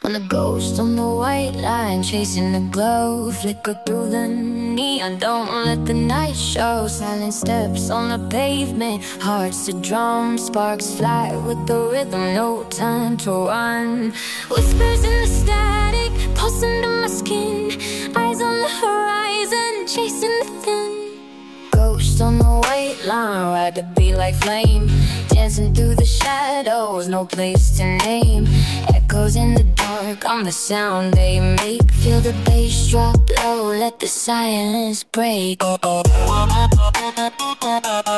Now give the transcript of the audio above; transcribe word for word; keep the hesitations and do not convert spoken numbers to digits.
I'm the ghost on the white line, chasing the glow. Flicker through the neon, don't let the night show. Silent steps on the pavement, hearts to drum. Sparks fly with the rhythm, no time to run. Whispers in the static, pulse under my skin. Eyes on the horizon, chasing the thin. Ghost on the white line, ride the beat like flame. Dancing through the shadows, no place to name. Echoes in the dark, I'm the sound they make. Feel the bass drop low, let the silence break.